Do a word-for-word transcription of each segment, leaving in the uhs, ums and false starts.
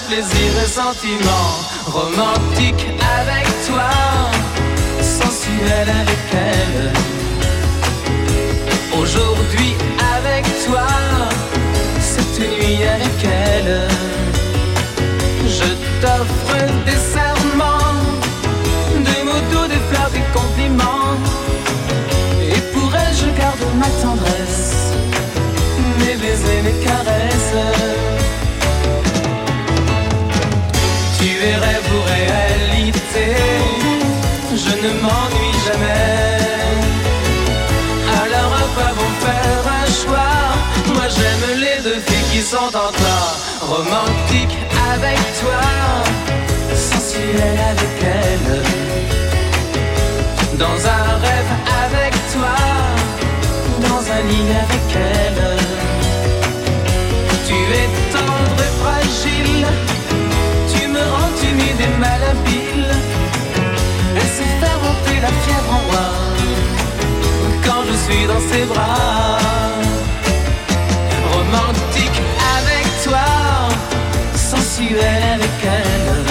plaisir et sentiment. Romantique avec toi, sensuel avec elle. Aujourd'hui avec toi, cette nuit avec elle. Je t'offre des serments, des mots doux, des fleurs, des compliments. Et pour elle je garde ma tendresse, mes baisers, mes caresses. Tu es rêve ou réalité, je ne m'ennuie jamais. Alors à quoi bon faire un choix? Moi j'aime les deux filles qui sont en toi. Romantique avec toi, sensuel avec elle. Dans un rêve avec toi, dans un lit avec elle. Tu es tendre et fragile, tu me rends timide et malhabile. Elle sait faire monter la fièvre en moi quand je suis dans ses bras. Romantique avec toi, sensuel avec elle.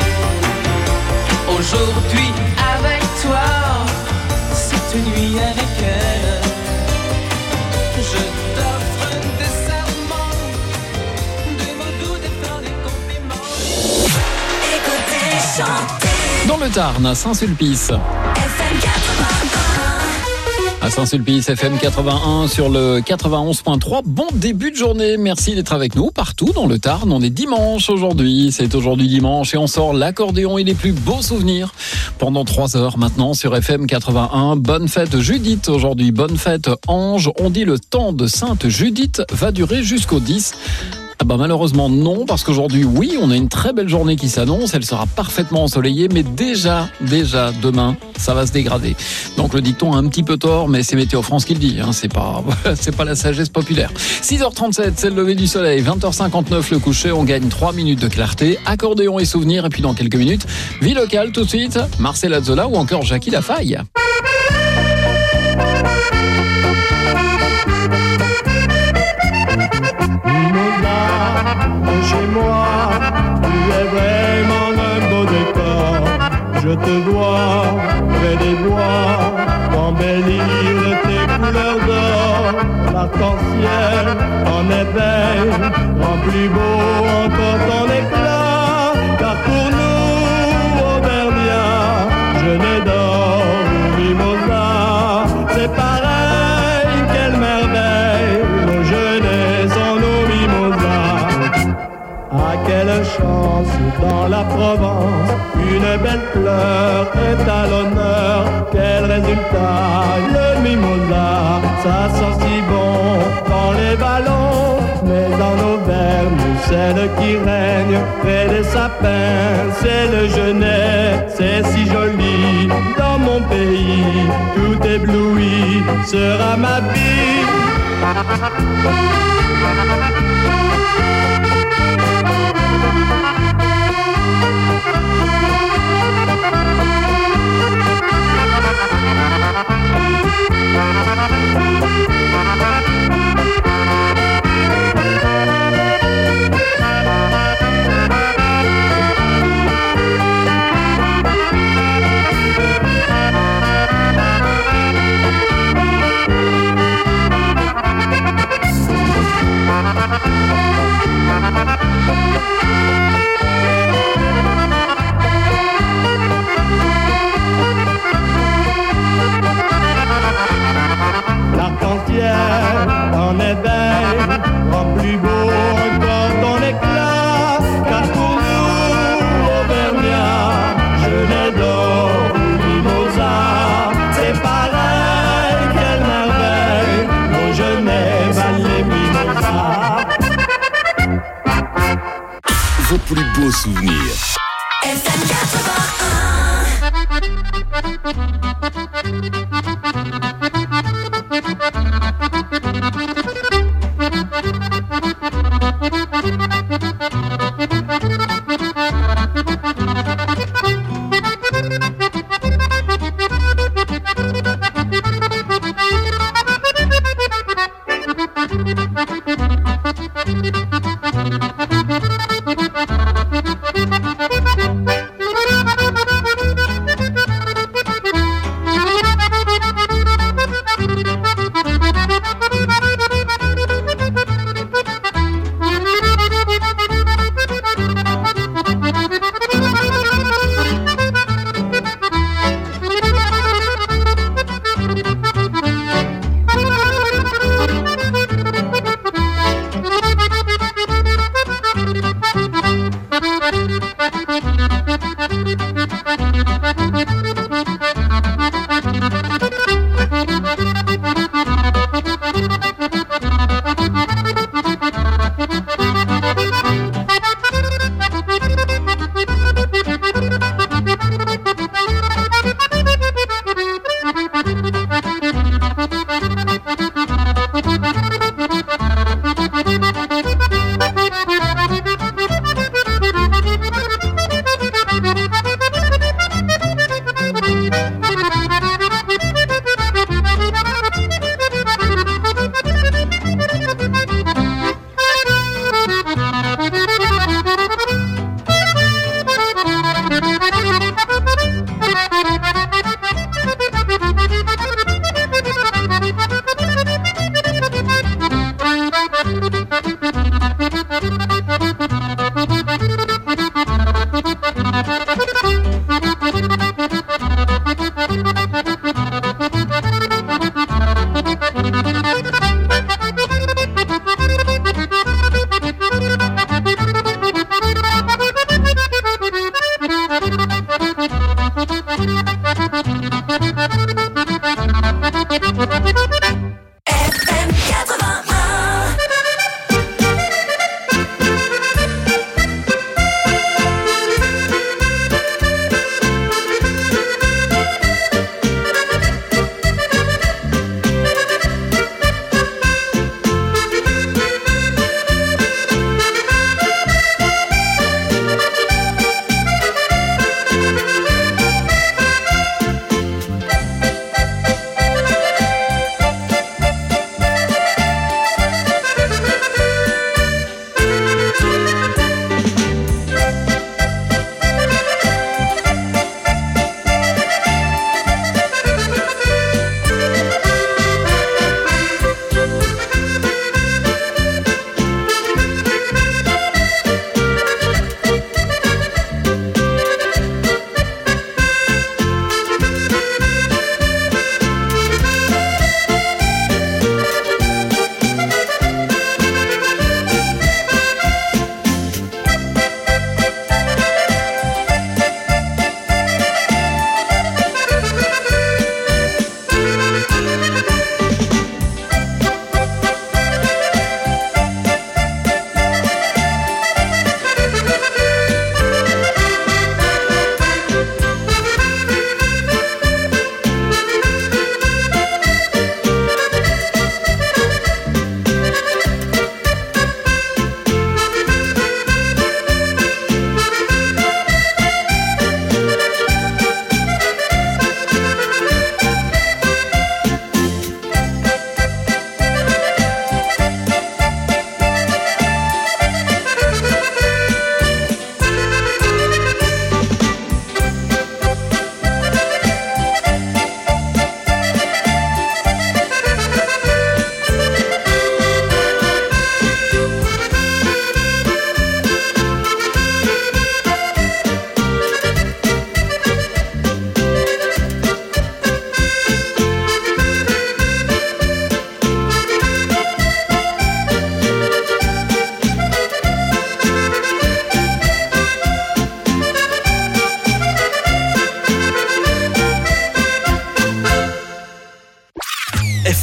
Aujourd'hui avec toi, cette nuit avec elle. Je t'offre des serments, des mots doux, des fleurs, des compliments. Écoutez, chantez. Dans le Tarn, à Saint-Sulpice. F M quatre-vingt-un. À Saint-Sulpice, F M quatre-vingt-un sur le quatre-vingt-onze point trois. Bon début de journée. Merci d'être avec nous partout dans le Tarn. On est dimanche aujourd'hui. C'est aujourd'hui dimanche et on sort l'accordéon et les plus beaux souvenirs pendant trois heures maintenant sur F M quatre-vingt-un. Bonne fête Judith aujourd'hui. Bonne fête Ange. On dit le temps de Sainte Judith va durer jusqu'au dix. Ah bah malheureusement non, parce qu'aujourd'hui, oui, on a une très belle journée qui s'annonce, elle sera parfaitement ensoleillée, mais déjà, déjà, demain, ça va se dégrader. Donc le dicton a un petit peu tort, mais c'est Météo France qui le dit, hein, c'est pas, c'est pas la sagesse populaire. six heures trente-sept, c'est le lever du soleil, vingt heures cinquante-neuf le coucher, on gagne trois minutes de clarté, accordéon et souvenirs, et puis dans quelques minutes, vie locale tout de suite, Marcel Azzola ou encore Jackie Lafaille. Chez moi, tu es vraiment un beau décor. Je te vois près des bois, embellir tes couleurs d'or. L'arc-en-ciel en éveil, rend plus beau encore ton éclat. Car pour nous, Auvergnats, je n'adore mimosa. C'est pareil, quelle merveille, nos jeunesse en nos mimosas. Ah, quelle chance dans la Provence, une belle fleur est à l'honneur. Quel résultat, le mimosa, ça sent si bon dans les ballons. Mais en Auvergne, celle qui règne près des sapins, c'est le genêt, c'est si joli. Dans mon pays, tout ébloui sera ma vie. L'arc-en-ciel en éveil, rend plus beau encore ton éclat. Car pour nous, Auvergnats, je l'adore, mimosa. C'est pareil, quelle merveille, nos jeunesse valent les mimosas. Vos plus beaux souvenirs. F M quatre-vingt-un.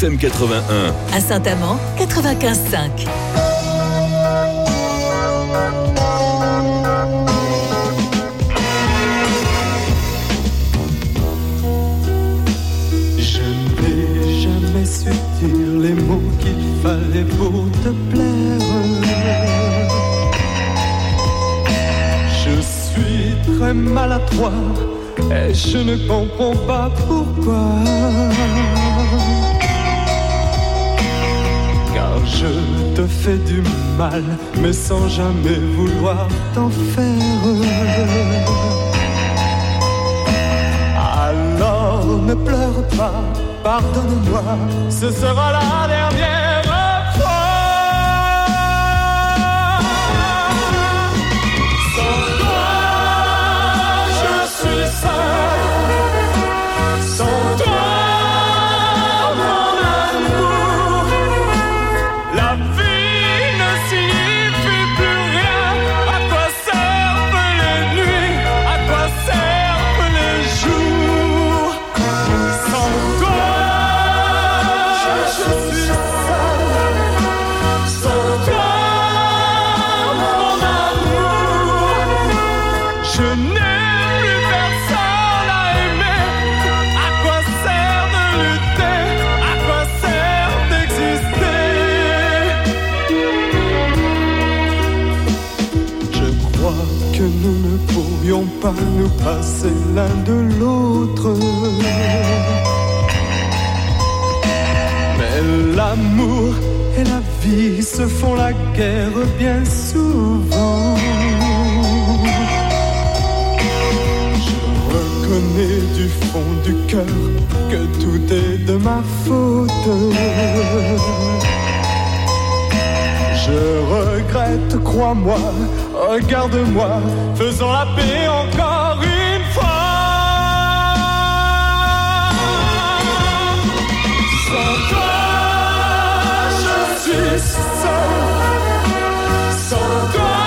M quatre-vingt-un. À Saint-Amand, quatre-vingt-quinze virgule cinq. Je n'ai jamais su dire les mots qu'il fallait pour te plaire. Je suis très maladroit et je ne comprends pas pourquoi. Car je te fais du mal, mais sans jamais vouloir t'en faire. Alors ne pleure pas, pardonne-moi, ce sera la dernière fois. Sans toi, je suis seul. Sans toi, mon amour, la vie ne signifie plus rien. À quoi servent les nuits? À quoi servent les jours? Sans toi, je suis seul. Sans toi, mon amour, je n'ai plus personne à aimer. À quoi sert de lutter? À quoi sert d'exister? Je crois que nous ne pourrions pas nous passer l'un de l'autre. Mais l'amour et la vie se font la guerre bien souvent. Je reconnais du fond du cœur que tout est de ma faute. Je regrette, crois-moi, regarde-moi, faisons la paix encore une fois. Sans toi, je suis seul. Sans toi,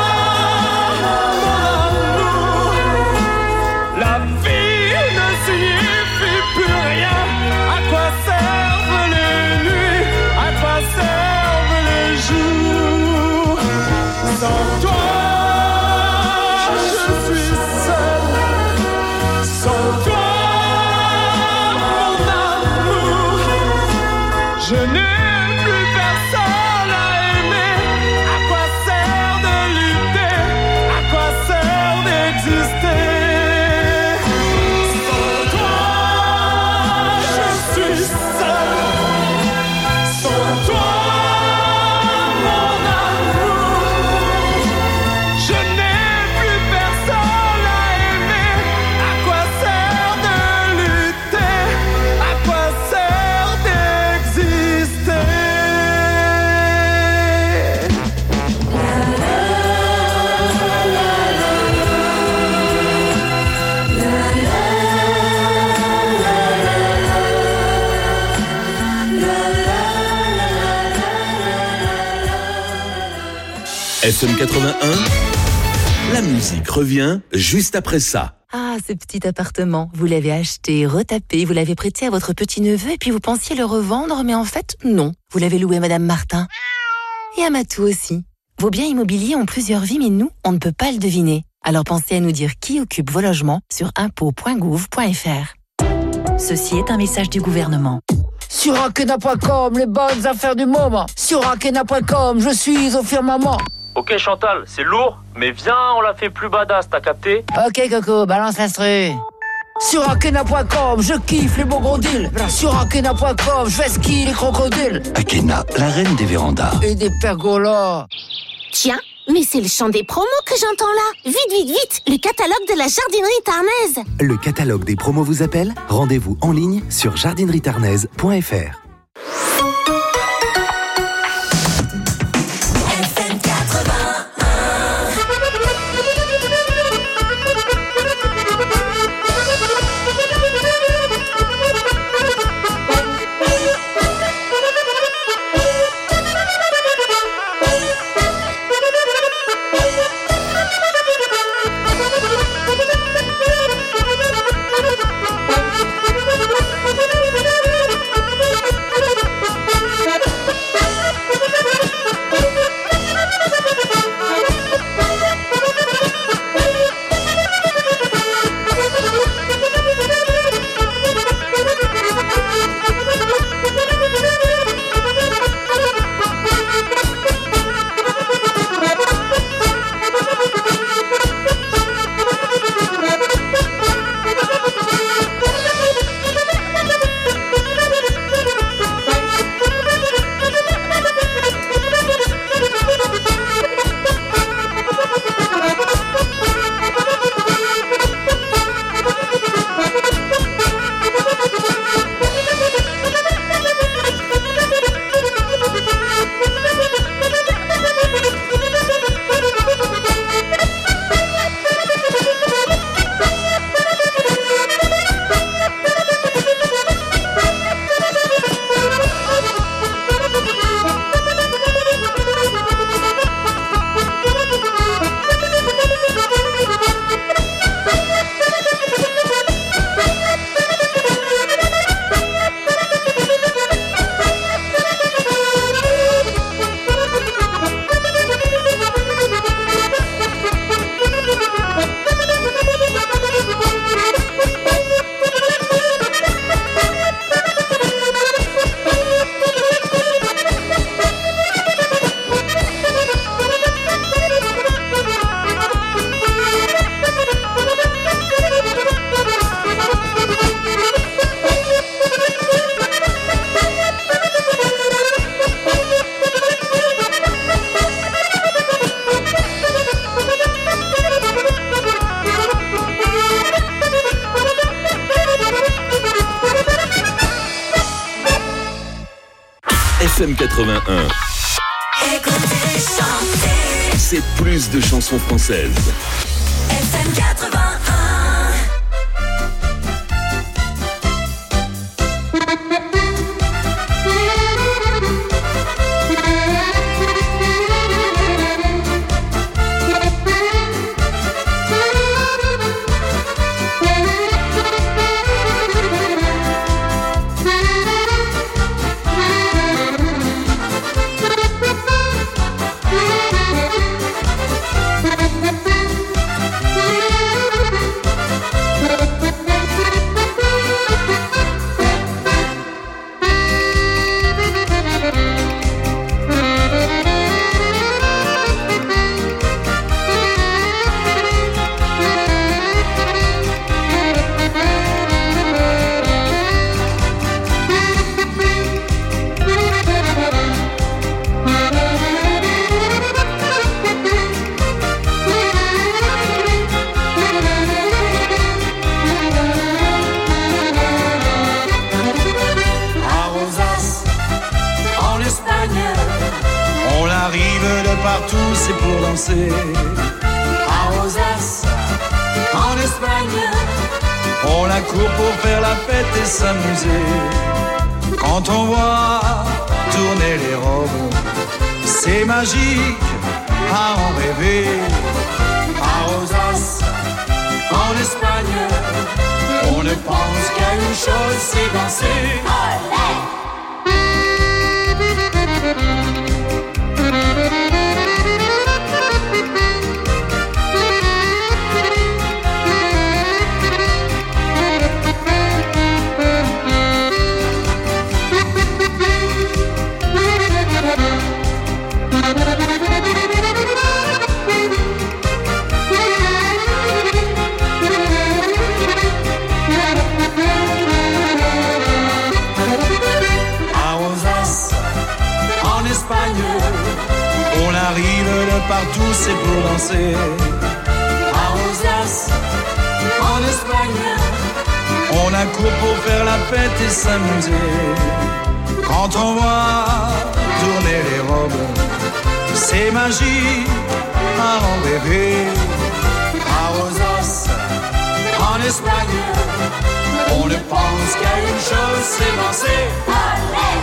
mon amour, la vie ne signifie plus rien. À quoi servent les nuits? À quoi servent les jours? Sans toi, je suis seul. Sans toi, mon amour, je n'ai plus personne à aimer. À quoi sert de lutter? À quoi sert d'exister? Sans toi, je suis seul. Sans toi, mon amour, je n'ai plus personne à aimer. À quoi sert de lutter? À quoi sert d'exister? F M quatre-vingt-un, la musique revient juste après ça. Ah, ce petit appartement, vous l'avez acheté, retapé, vous l'avez prêté à votre petit-neveu et puis vous pensiez le revendre, mais en fait, non. Vous l'avez loué à Madame Martin. Et à Matou aussi. Vos biens immobiliers ont plusieurs vies, mais nous, on ne peut pas le deviner. Alors pensez à nous dire qui occupe vos logements sur impôts point gouv point f r. Ceci est un message du gouvernement. Sur Akena point com, les bonnes affaires du moment. Sur Akena point com, je suis au firmament. Ok Chantal, c'est lourd, mais viens, on la fait plus badass, t'as capté? Ok Coco, balance l'instru. Sur Akena point com, je kiffe les beaux gros deals. Sur Akena point com, je vais skier les crocodiles. Akena, la reine des vérandas. Et des pergolas. Tiens, mais c'est le chant des promos que j'entends là. Vite, vite, vite, le catalogue de la jardinerie tarnaise. Le catalogue des promos vous appelle? Rendez-vous en ligne sur jardinerie tarnaise point f r. F M quatre-vingt-un. Écoutez, chanter. C'est plus de chansons françaises. F M quatre-vingt-un. Partout c'est pour danser. À Rosas, en Espagne, on la court pour faire la fête et s'amuser. Quand on voit tourner les robes, c'est magique à en rêver. À Rosas, en Espagne, on ne pense qu'à une chose, c'est danser. On arrive de partout, c'est pour danser. À Rosas, en Espagne, on accourt pour faire la fête et s'amuser. Quand on voit tourner les robes, c'est magique à en rêver. À Rosas, en Espagne, on ne pense qu'à une chose, c'est danser. Allez!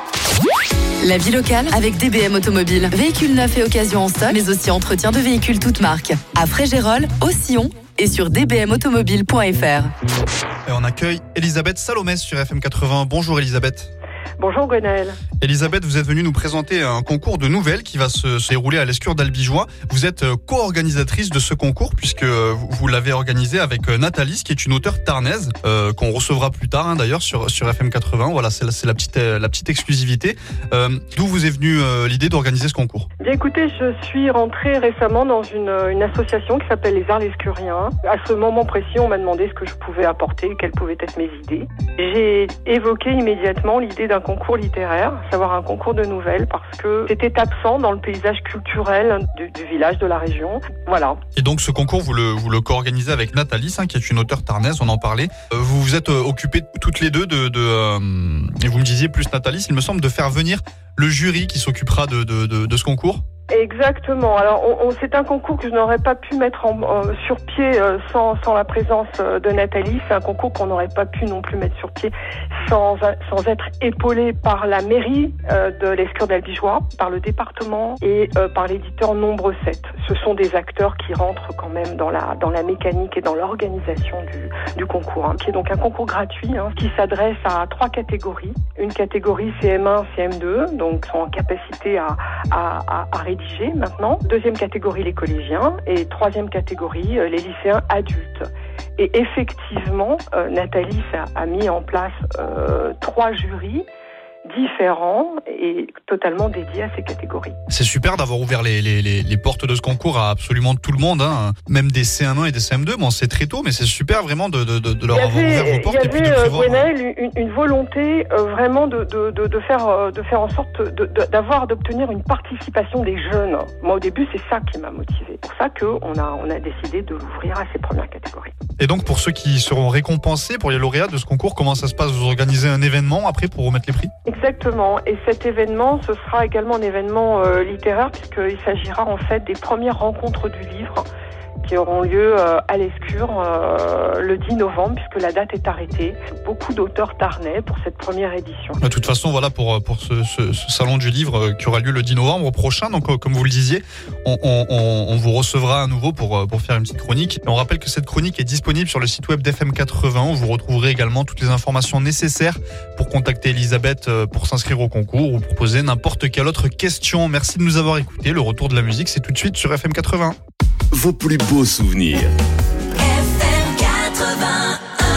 La vie locale avec D B M Automobile. Véhicules neufs et occasions en stock, mais aussi entretien de véhicules toutes marques. À Frégérolles, au Sillon et sur d b m automobile point f r. Et on accueille Elisabeth Salomès sur F M quatre-vingts. Bonjour Elisabeth. Bonjour Gwenaël. Elisabeth, vous êtes venue nous présenter un concours de nouvelles qui va se, se dérouler à l'Escure d'Albigeois. Vous êtes co-organisatrice de ce concours puisque vous l'avez organisé avec Nathalie, qui est une auteure tarnaise euh, qu'on recevra plus tard hein, d'ailleurs sur, sur F M quatre-vingts. Voilà, c'est, la, c'est la, petite, la petite exclusivité. Euh, d'où vous est venue euh, l'idée d'organiser ce concours? Bien écoutez, je suis rentrée récemment dans une, une association qui s'appelle les Arts Lescuriens. À ce moment précis, on m'a demandé ce que je pouvais apporter, quelles pouvaient être mes idées. J'ai évoqué immédiatement l'idée d'un concours littéraire, à savoir un concours de nouvelles, parce que c'était absent dans le paysage culturel du, du village, de la région. Voilà. Et donc ce concours, vous le, vous le co-organisez avec Nathalie, hein, qui est une auteure tarnaise, on en parlait. Euh, vous vous êtes euh, occupées toutes les deux de... de euh, et vous me disiez, plus Nathalie, il me semble, de faire venir le jury qui s'occupera de, de, de, de ce concours. Exactement. Alors, on, on, c'est un concours que je n'aurais pas pu mettre en, euh, sur pied euh, sans, sans la présence euh, de Nathalie. C'est un concours qu'on n'aurait pas pu non plus mettre sur pied sans, sans être épaulé par la mairie euh, de l'Escure d'Albigeois, par le département et euh, par l'éditeur Nombre sept. Ce sont des acteurs qui rentrent quand même dans la, dans la mécanique et dans l'organisation du, du concours, hein, qui est donc un concours gratuit hein, qui s'adresse à trois catégories. Une catégorie C M un, C M deux, donc sont en capacité à, à, à, à rédiger maintenant. Deuxième catégorie, les collégiens. Et troisième catégorie, les lycéens adultes. Et effectivement, euh, Nathalie a, a mis en place euh, trois jurys différents et totalement dédiés à ces catégories. C'est super d'avoir ouvert les, les, les, les portes de ce concours à absolument tout le monde, hein. Même des C M un et des C M deux. Bon, c'est très tôt, mais c'est super vraiment de, de, de leur avoir ouvert vos portes et puis de prévoir. Il y avait, Gwenaël, une, une volonté euh, vraiment de, de, de, de, faire, de faire en sorte de, de, d'avoir, d'obtenir une participation des jeunes. Moi, au début, c'est ça qui m'a motivée. C'est pour ça qu'on a, on a décidé de l'ouvrir à ces premières catégories. Et donc pour ceux qui seront récompensés, pour les lauréats de ce concours, comment ça se passe? Vous organisez un événement après pour remettre les prix? Exactement. Et cet événement, ce sera également un événement euh, littéraire puisqu'il s'agira en fait des premières rencontres du livre qui auront lieu euh, à l'Escure euh, le dix novembre puisque la date est arrêtée. Beaucoup d'auteurs tarnais pour cette première édition. De toute façon, voilà pour pour ce, ce, ce salon du livre euh, qui aura lieu le dix novembre prochain. Donc euh, comme vous le disiez, on, on, on vous recevra à nouveau pour pour faire une petite chronique. Et on rappelle que cette chronique est disponible sur le site web d'F M quatre-vingts où vous retrouverez également toutes les informations nécessaires pour contacter Elisabeth euh, pour s'inscrire au concours ou pour poser n'importe quelle autre question. Merci de nous avoir écoutés. Le retour de la musique, c'est tout de suite sur F M quatre-vingts. Vos plus beaux souvenirs. F M quatre-vingt-un.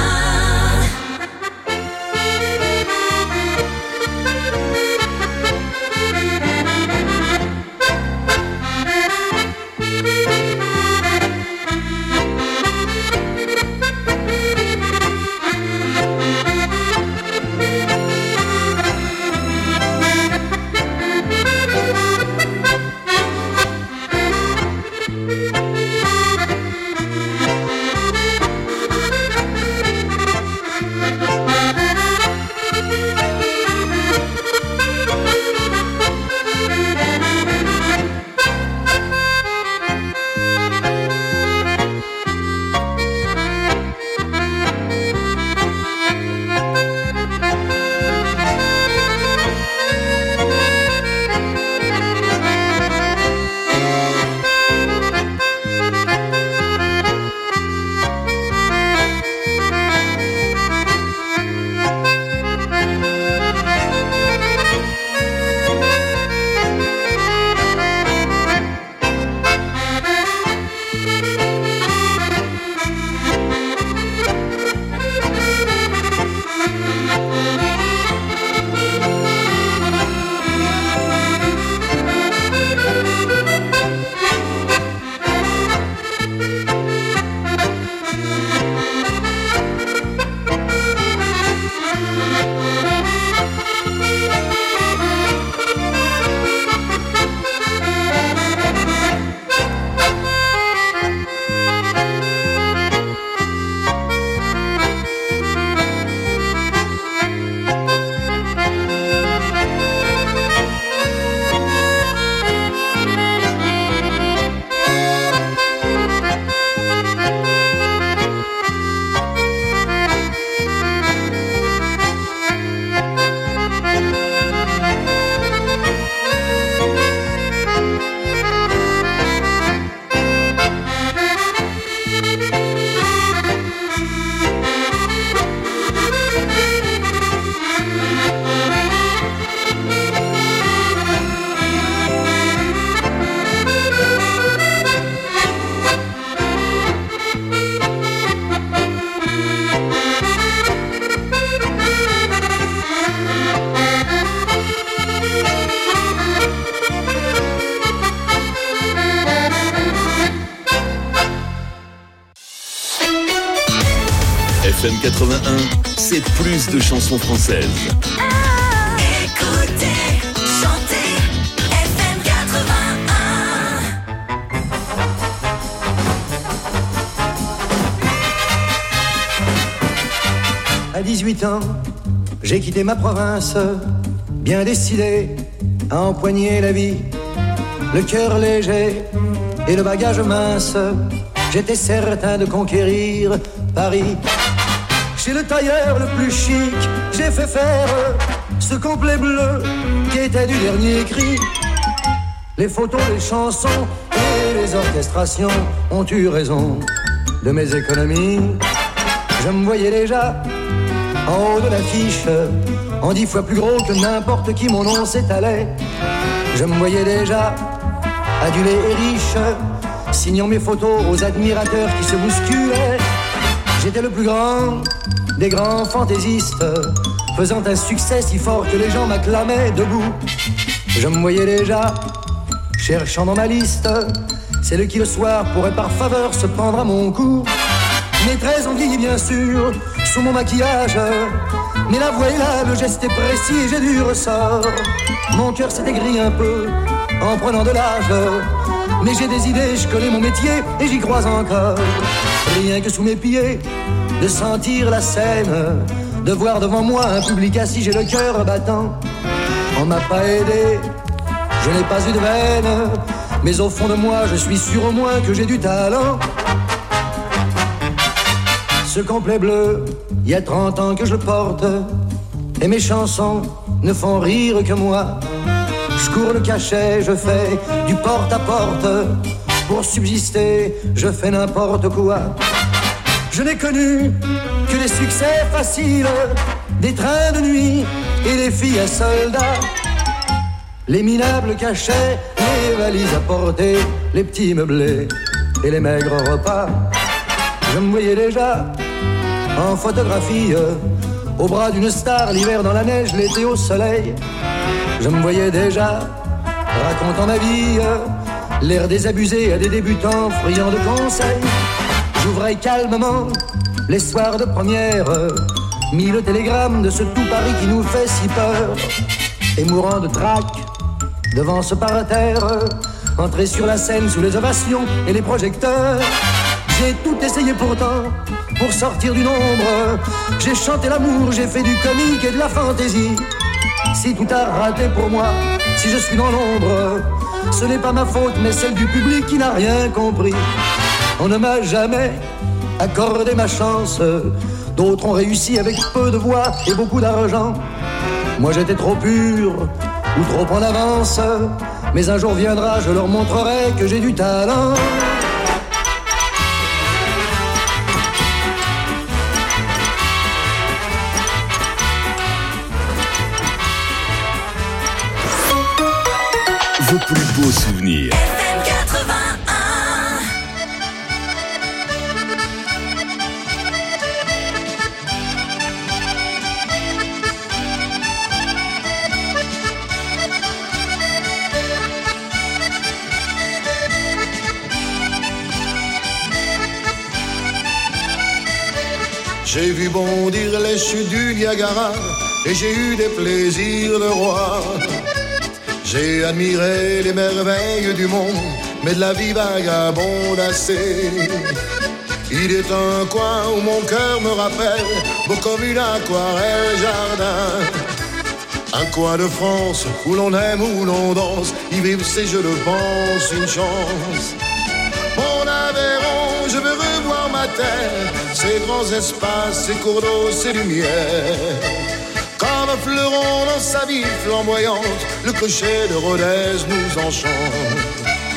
F M quatre-vingt-un, c'est plus de chansons françaises. Ah, écoutez, chantez, F M quatre-vingt-un. À dix-huit ans, j'ai quitté ma province, bien décidé à empoigner la vie, le cœur léger et le bagage mince. J'étais certain de conquérir Paris. Chez le tailleur le plus chic, j'ai fait faire ce complet bleu qui était du dernier cri. Les photos, les chansons et les orchestrations ont eu raison de mes économies. Je me voyais déjà en haut de l'affiche, en dix fois plus gros que n'importe qui mon nom s'étalait. Je me voyais déjà adulé et riche, signant mes photos aux admirateurs qui se bousculaient. J'étais le plus grand des grands fantaisistes, faisant un succès si fort que les gens m'acclamaient debout. Je me voyais déjà cherchant dans ma liste celle qui le soir pourrait par faveur se prendre à mon cou. Mes traits ont vieilli bien sûr sous mon maquillage, mais la voix est là, le geste est précis et j'ai du ressort. Mon cœur s'est aigri un peu en prenant de l'âge, Mais j'ai des idées, je connais mon métier et j'y crois encore. Rien que sous mes pieds, de sentir la scène, de voir devant moi un public assis, j'ai le cœur battant. On m'a pas aidé, je n'ai pas eu de veine, mais au fond de moi, je suis sûr au moins que j'ai du talent. Ce complet bleu, il y a trente ans que je le porte, et mes chansons ne font rire que moi. Je cours le cachet, je fais du porte-à-porte, pour subsister, je fais n'importe quoi. Je n'ai connu que des succès faciles, des trains de nuit et des filles à soldats. Les minables cachets, les valises à porter, les petits meublés et les maigres repas. Je me voyais déjà en photographie, au bras d'une star, l'hiver dans la neige, l'été au soleil. Je me voyais déjà racontant ma vie, l'air désabusé à des débutants friands de conseils. J'ouvrais calmement les soirs de première, mille télégrammes de ce tout Paris qui nous fait si peur. Et mourant de trac devant ce parterre, entrer sur la scène sous les ovations et les projecteurs. J'ai tout essayé pourtant pour sortir du nombre. J'ai chanté l'amour, j'ai fait du comique et de la fantaisie. Si tout a raté pour moi, si je suis dans l'ombre, ce n'est pas ma faute mais celle du public qui n'a rien compris. On ne m'a jamais accordé ma chance. D'autres ont réussi avec peu de voix et beaucoup d'argent. Moi j'étais trop pur ou trop en avance. Mais un jour viendra, je leur montrerai que j'ai du talent. Vos plus beaux souvenirs. J'ai vu bondir les chutes du Niagara et j'ai eu des plaisirs de roi. J'ai admiré les merveilles du monde, mais de la vie vagabonde assez. Il est un coin où mon cœur me rappelle, beau comme une aquarelle jardin. Un coin de France où l'on aime, où l'on danse, y vivre c'est, je le pense, une chance. Mon Aveyron, je veux revoir ma terre, ces grands espaces, ces cours d'eau, ces lumières. Comme un fleuron dans sa vie flamboyante, le clocher de Rodez nous enchante.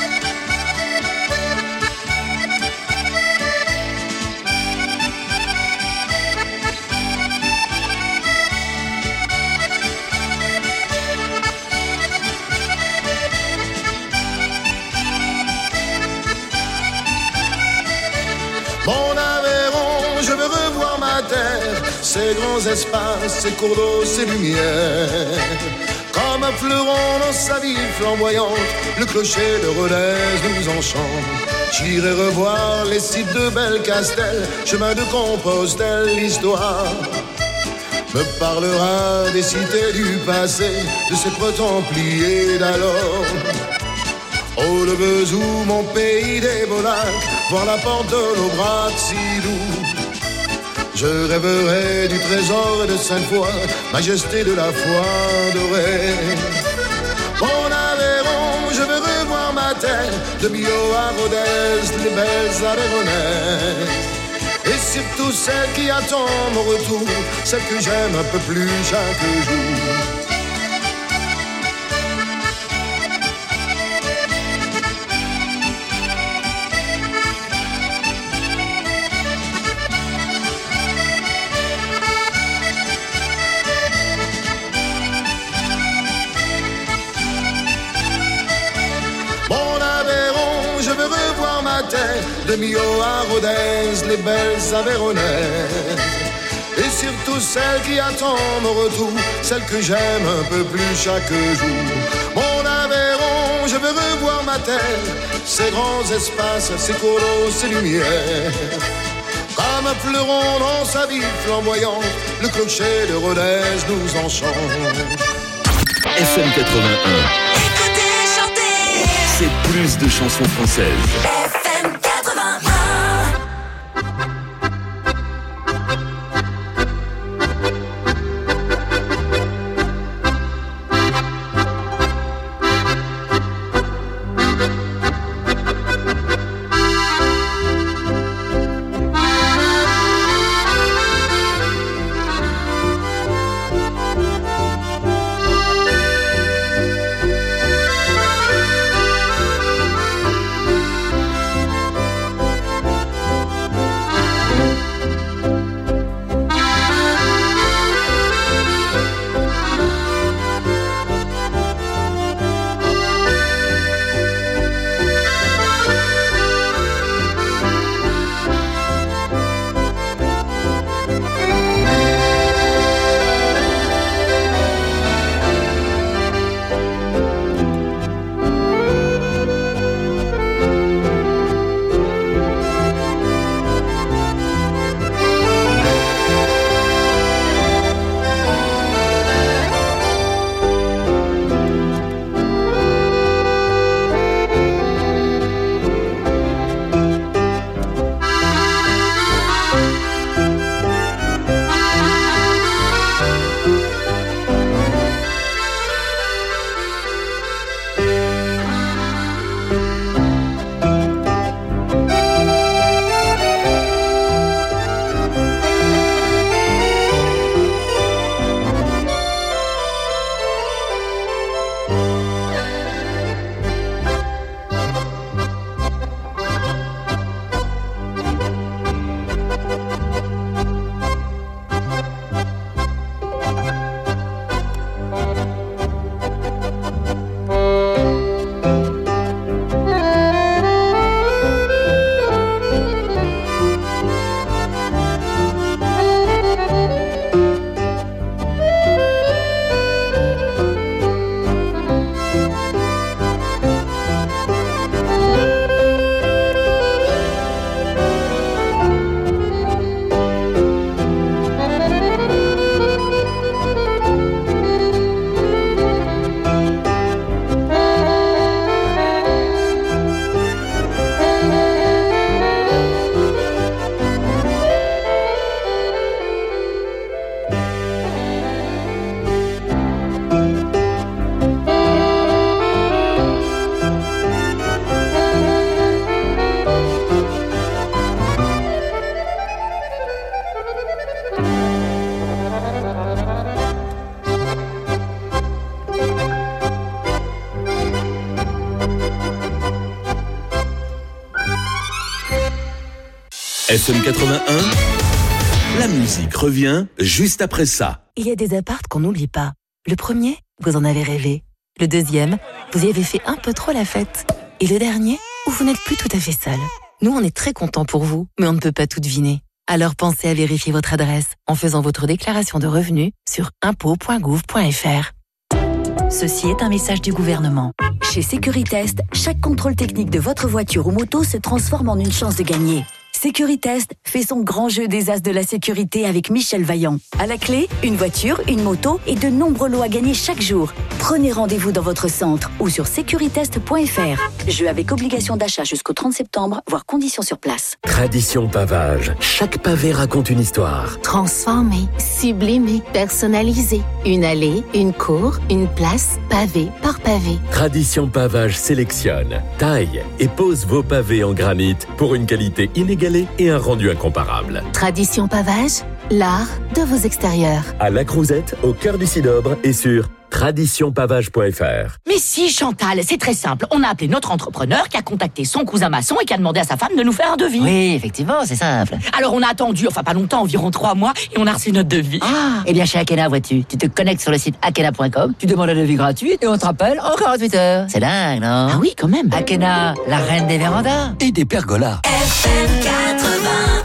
Ces grands espaces, ces cours d'eau, ces lumières. Comme un fleuron dans sa vie flamboyante, le clocher de Rodez nous enchante. J'irai revoir les sites de Belcastel, chemin de Compostelle, l'histoire me parlera des cités du passé, de ces templiers d'alors. Oh le Vesoul, mon pays des Bolacs, voir la porte de l'Aubrac si doux. Je rêverai du trésor de Sainte-Foy, majesté de la foi dorée. Mon Aveyron, je veux revoir ma terre, de Millau à Rodez, les belles Aveyronnaises. Et surtout celle qui attend mon retour, celle que j'aime un peu plus chaque jour. De Millau à Rodez, les belles Aveyronnaises. Et surtout celle qui attend mon retour, celle que j'aime un peu plus chaque jour. Mon Aveyron, je veux revoir ma terre, ces grands espaces, ces cours d'eau, ces lumières. Comme un fleuron dans sa vie flamboyante, le clocher de Rodez nous enchante. F M quatre-vingt-un. Écoutez, chantez, c'est plus de chansons françaises. F M quatre-vingt-un. F M quatre-vingt-un, la musique revient juste après ça. Il y a des appartes qu'on n'oublie pas. Le premier, vous en avez rêvé. Le deuxième, vous y avez fait un peu trop la fête. Et le dernier, où vous n'êtes plus tout à fait seul. Nous, on est très contents pour vous, mais on ne peut pas tout deviner. Alors pensez à vérifier votre adresse en faisant votre déclaration de revenus sur impôts point gouv point f r. Ceci est un message du gouvernement. Chez Sécuritest, chaque contrôle technique de votre voiture ou moto se transforme en une chance de gagner. Sécuritest fait son grand jeu des as de la sécurité avec Michel Vaillant. À la clé, une voiture, une moto et de nombreux lots à gagner chaque jour. Prenez rendez-vous dans votre centre ou sur sécuritest point f r. Jeu avec obligation d'achat jusqu'au trente septembre, voire conditions sur place. Tradition Pavage. Chaque pavé raconte une histoire. Transformé, sublimé, personnalisé. Une allée, une cour, une place, pavé par pavé. Tradition Pavage sélectionne, taille et pose vos pavés en granit pour une qualité inégalée et un rendu incomparable. Tradition Pavage, l'art de vos extérieurs. À La Crouzette, au cœur du Cidobre et sur tradition pavage point f r. Mais si, Chantal, c'est très simple. On a appelé notre entrepreneur qui a contacté son cousin maçon et qui a demandé à sa femme de nous faire un devis. Oui, effectivement, c'est simple. Alors on a attendu, enfin pas longtemps, environ trois mois, et on a reçu notre devis. Ah, eh bien chez Akena, vois-tu, tu te connectes sur le site akena point com, tu demandes un devis gratuit et on te rappelle en quarante-huit heures. C'est dingue, non? Ah oui, quand même. Akena, la reine des vérandas. Et des pergolas. F M quatre-vingt-un.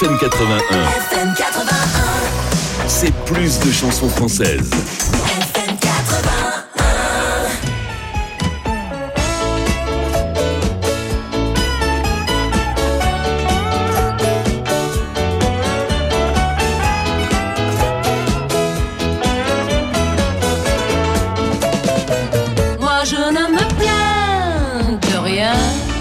F M quatre-vingt-un. F M quatre-vingt-un. C'est plus de chansons françaises. F M quatre-vingt-un. Moi je ne me plains de rien.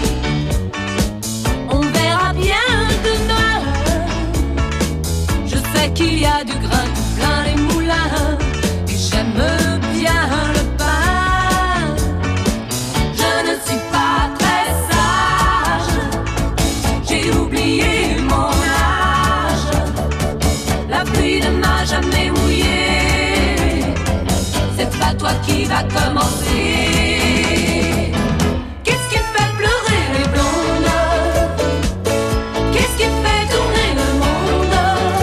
On verra bien demain. Je sais qu'il y a du grain tout plein les moulins. Et j'aime bien le pain. Je ne suis pas très sage. J'ai oublié mon âge. La pluie ne m'a jamais mouillé. C'est pas toi qui va commencer. Qu'est-ce qui fait pleurer les blondes? Qu'est-ce qui fait tourner le monde?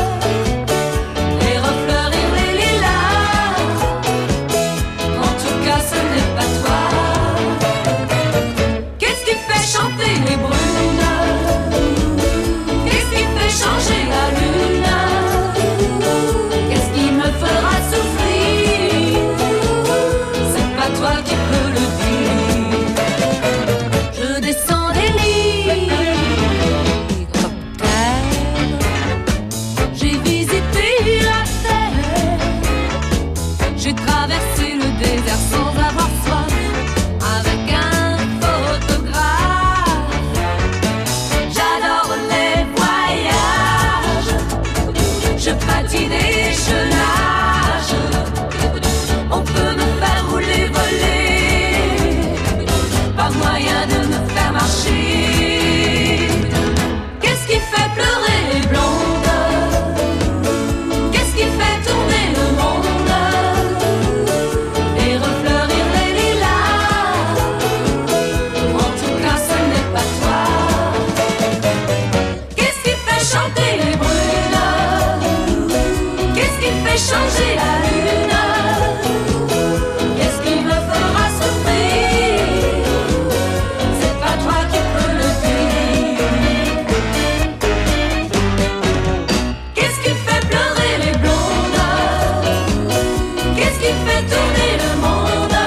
Et refleurir les lilas. En tout cas ce n'est pas toi. Qu'est-ce qui fait chanter les brunes? Qu'est-ce qui fait changer la lune? Qu'est-ce qui me fera souffrir? C'est pas toi qui peux le dire. Je descends des lits, hélicoptères. J'ai visité la terre. J'ai traversé le désert sans avoir soif. Avec un photographe. J'adore les voyages. Je patine et je nage. On peut me faire rouler, voler. Pas moyen de me faire marcher. Qu'est-ce qui fait pleurer les blondes? Qu'est-ce qui fait tourner le monde? Et refleurir les lilas. En tout cas ce n'est pas toi. Qu'est-ce qui fait chanter les brunes? Qu'est-ce qui fait changer la lune? Qu'est-ce qui me fera souffrir? C'est pas toi qui peux le dire. Qu'est-ce qui fait pleurer les blondes? Qu'est-ce qui fait tourner le monde?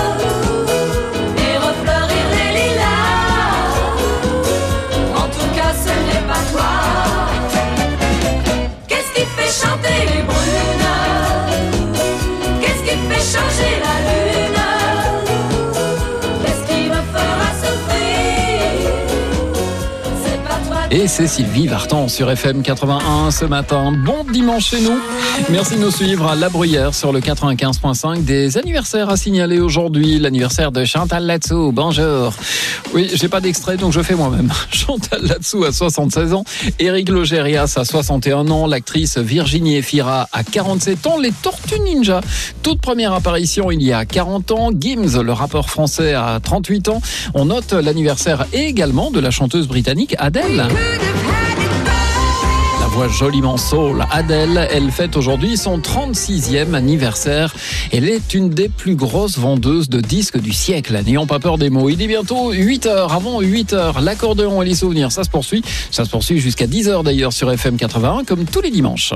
Et refleurir les lilas. En tout cas ce n'est pas toi. Qu'est-ce qui fait chanter les brunes? Qu'est-ce qui fait changer la lune? Qu'est-ce qui me fera souffrir? C'est pas toi qui Et c'est Sylvie Vartan sur F M quatre-vingt-un ce matin. Bon dimanche chez nous. Merci de nous suivre à La Bruyère sur le quatre-vingt-quinze point cinq. Des anniversaires à signaler aujourd'hui. L'anniversaire de Chantal Latsou. Bonjour. Oui, j'ai pas d'extrait donc je fais moi-même. Chantal Latsou a soixante-seize ans. Éric Logérias a soixante et un ans. L'actrice Virginie Efira a quarante-sept ans. Les Tortues Ninja. Toute première apparition il y a quarante ans. Gims, le rappeur français, a trente-huit ans. On note l'anniversaire également de la chanteuse britannique Adele. La voix joliment soul, Adele, elle fête aujourd'hui son trente-sixième anniversaire. Elle est une des plus grosses vendeuses de disques du siècle. N'ayons pas peur des mots. Il est bientôt huit heures. Avant huit heures, l'accordéon et les souvenirs, ça se poursuit. Ça se poursuit jusqu'à dix heures d'ailleurs sur F M quatre-vingt-un, comme tous les dimanches.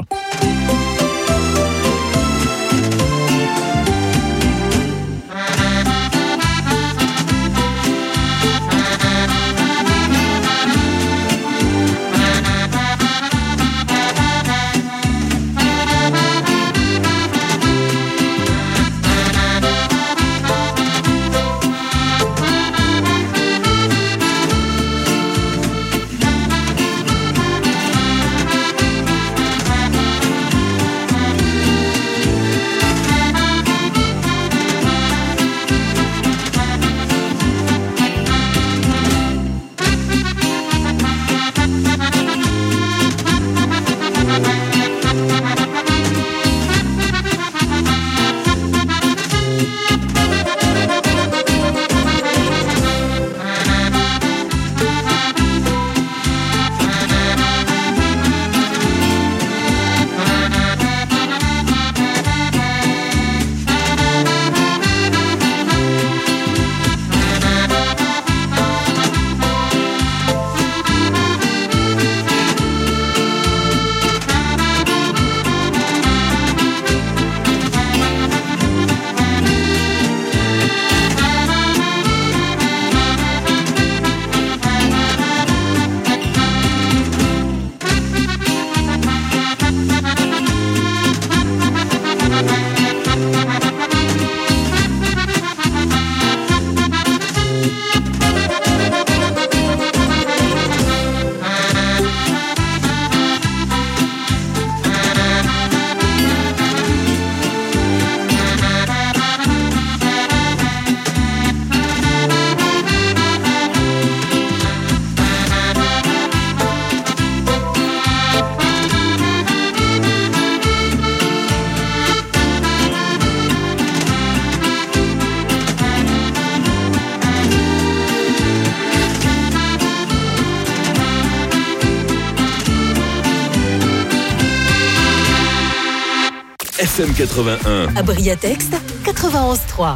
F M quatre-vingt-un. À Briatex, quatre-vingt-onze trois.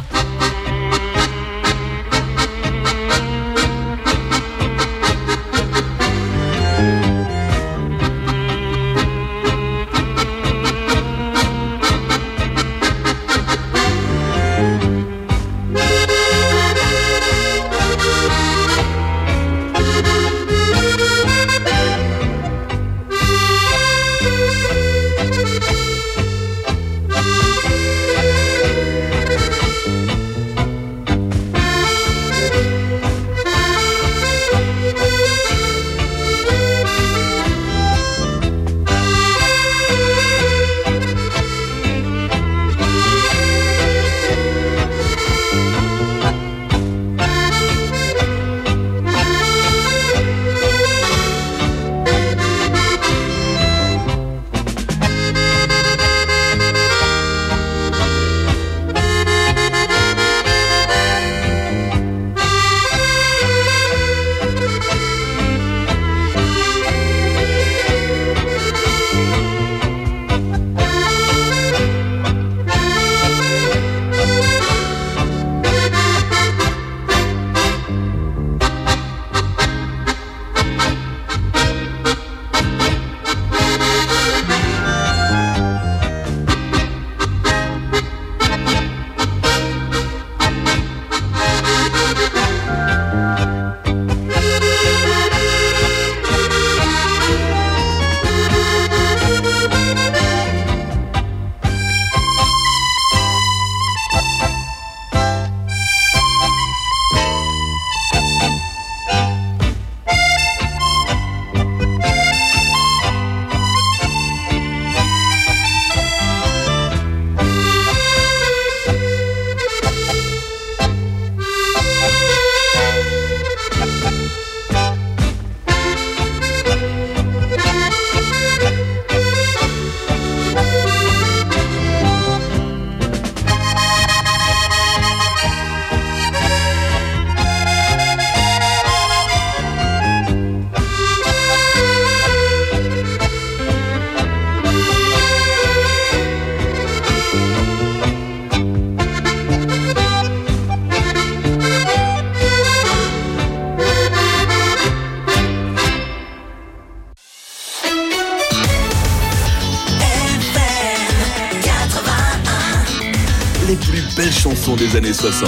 Les plus belles chansons des années soixante.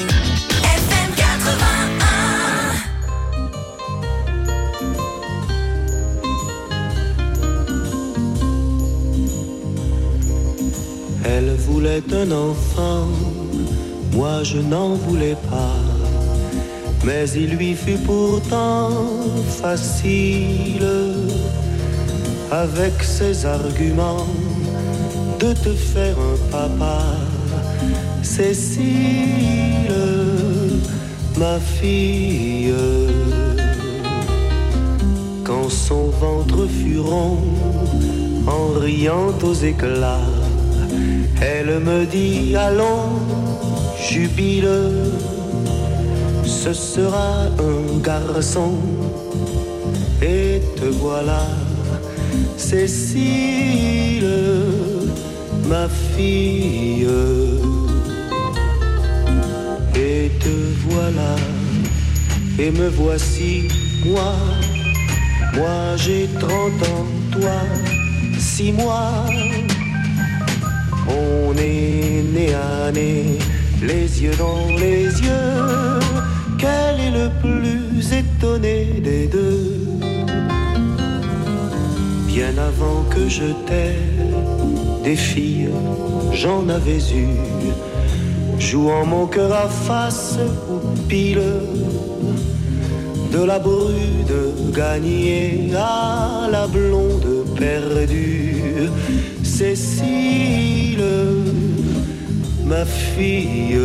F M quatre-vingt-un. Elle voulait un enfant, moi je n'en voulais pas. Mais il lui fut pourtant facile, avec ses arguments, de te faire un papa. Cécile, ma fille, quand son ventre fut rond, en riant aux éclats, elle me dit allons, jubile, ce sera un garçon. Et te voilà, Cécile, ma fille. Et te voilà, et me voici, moi. Moi j'ai trente ans, toi, six mois. On est né à nez, les yeux dans les yeux. Quel est le plus étonné des deux? Bien avant que je t'aie, des filles, j'en avais eu, jouant mon cœur à face ou pile, de la brude gagnée à la blonde perdue. Cécile, ma fille.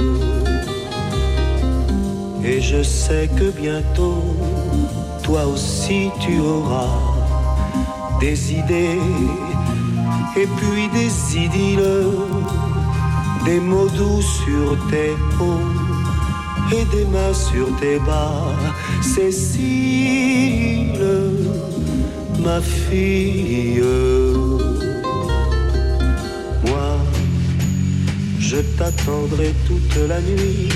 Et je sais que bientôt, toi aussi tu auras des idées et puis des idylles, des mots doux sur tes hauts et des mains sur tes bas. Cécile, ma fille. Moi t'attendrai toute la nuit,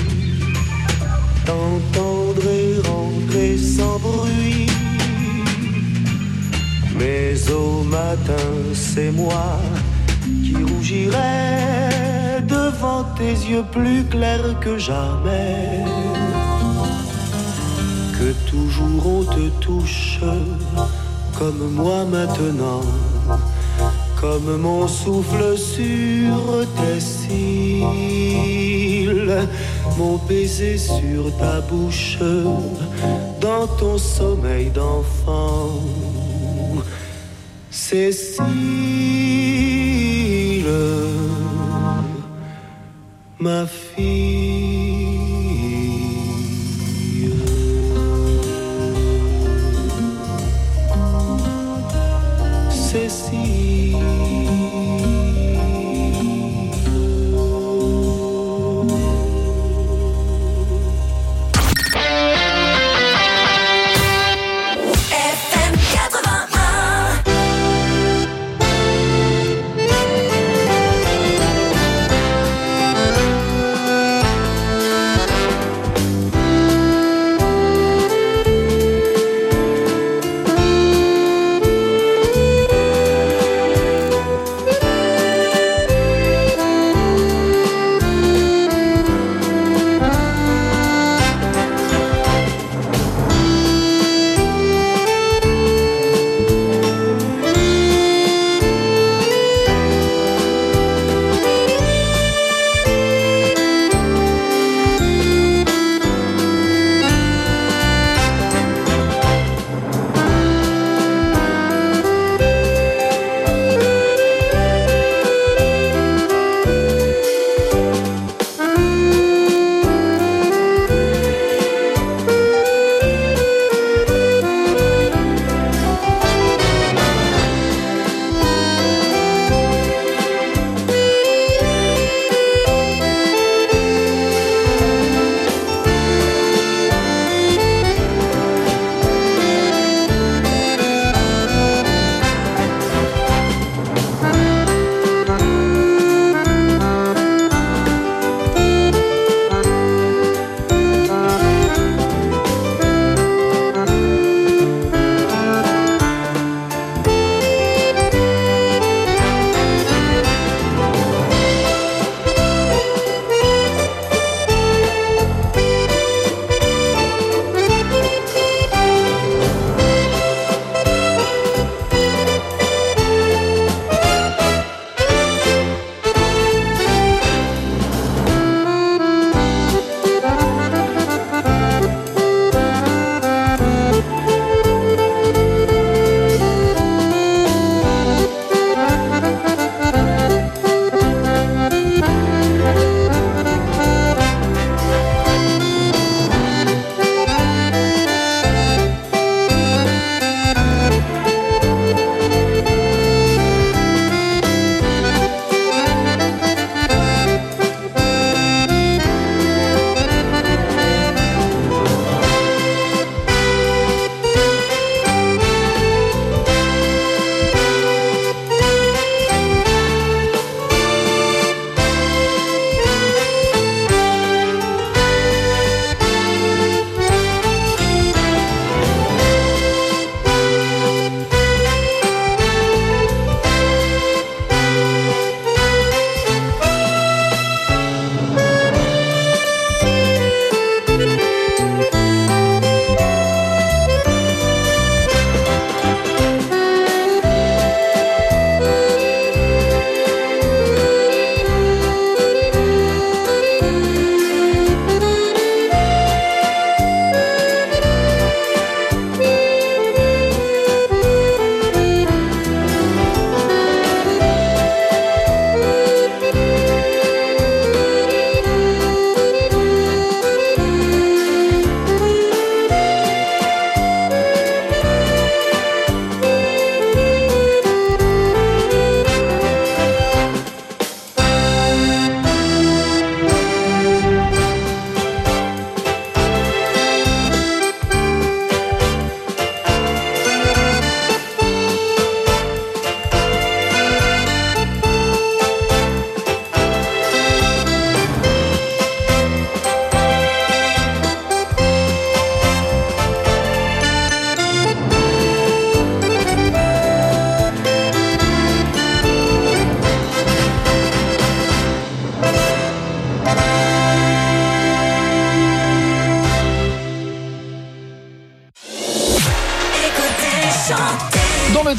t'entendrai rentrer sans bruit. Mais au matin, c'est moi qui rougirai devant tes yeux plus clairs que jamais. Que toujours on te touche comme moi maintenant, comme mon souffle sur tes cils, mon baiser sur ta bouche, dans ton sommeil d'enfant. Cécile, ma fille. Cécile.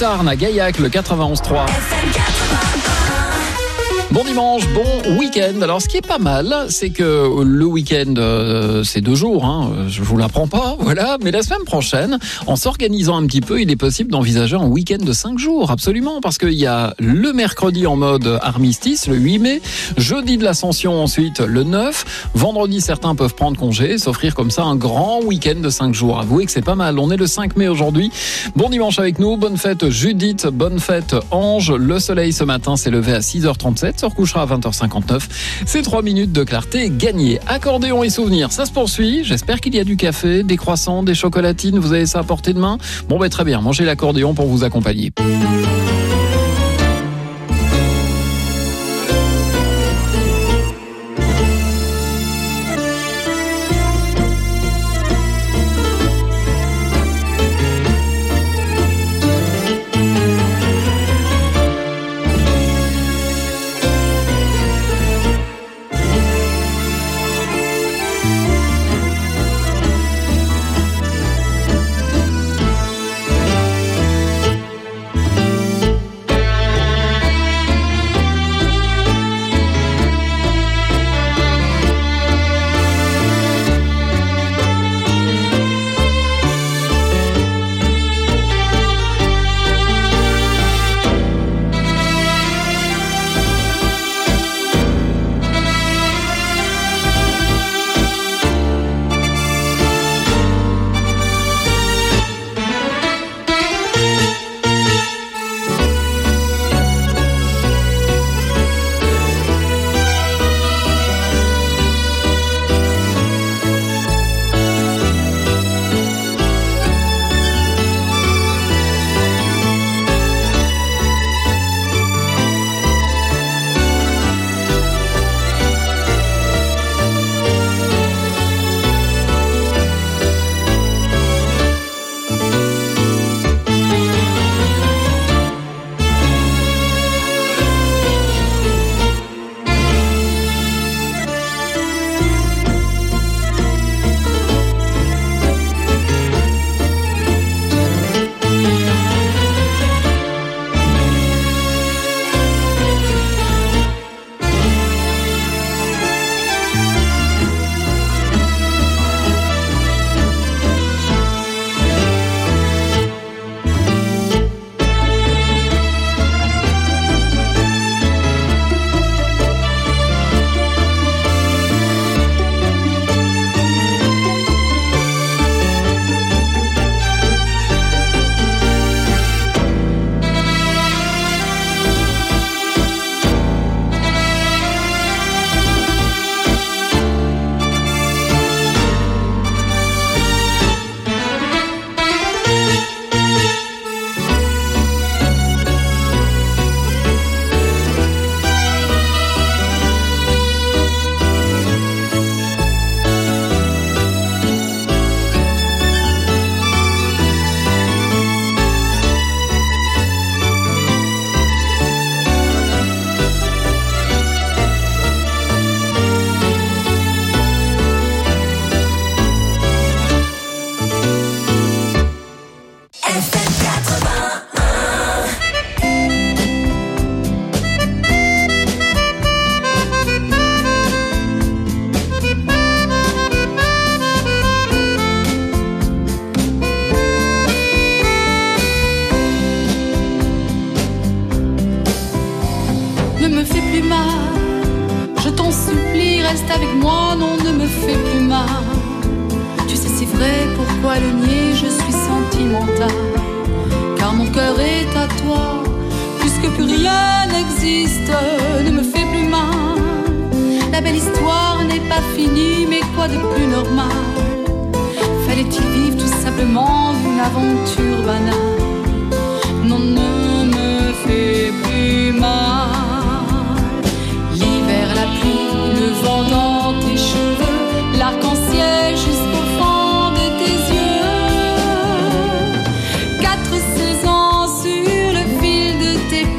Tarn à Gaillac, le quatre-vingt-onze trois. Bon dimanche, bon week-end. Alors, ce qui est pas mal, c'est que le week-end, euh, c'est deux jours, hein, je vous l'apprends pas, voilà. Mais la semaine prochaine, en s'organisant un petit peu, il est possible d'envisager un week-end de cinq jours, absolument, parce qu'il y a le mercredi en mode armistice, le huit mai, jeudi de l'Ascension ensuite, le neuf, vendredi, certains peuvent prendre congé, s'offrir comme ça un grand week-end de cinq jours. Avouez que c'est pas mal. On est le cinq mai aujourd'hui. Bon dimanche avec nous, bonne fête Judith, bonne fête Ange. Le soleil ce matin s'est levé à six heures trente-sept. Se recouchera à vingt heures cinquante-neuf. C'est trois minutes de clarté gagnées. Accordéon et souvenirs, ça se poursuit. J'espère qu'il y a du café, des croissants, des chocolatines. Vous avez ça à portée de main? Bon, ben très bien. Mangez l'accordéon pour vous accompagner. reste avec moi, non, ne me fais plus mal. Tu sais, c'est vrai, pourquoi le nier, je suis sentimentale. Car mon cœur est à toi, puisque plus rien n'existe, ne me fais plus mal. La belle histoire n'est pas finie, mais quoi de plus normal? Fallait-il vivre tout simplement une aventure banale?